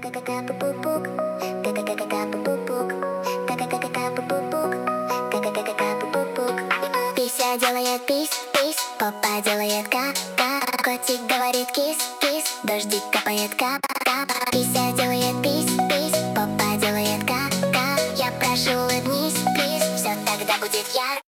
Ка-ка-ка-ка-пу-пук, ка-ка-ка-ка-пу-пук, ка-ка-ка-ка-пу-пук, ка-ка-ка-ка-пу-пук. Пися делает пись-пись, попа делает ка-ка. Котик говорит кис-кис, дождик капает кап-кап. Пися делает пись-пись, попа делает ка-ка. Я прошу, улыбнись, плиз, все тогда будет ярко.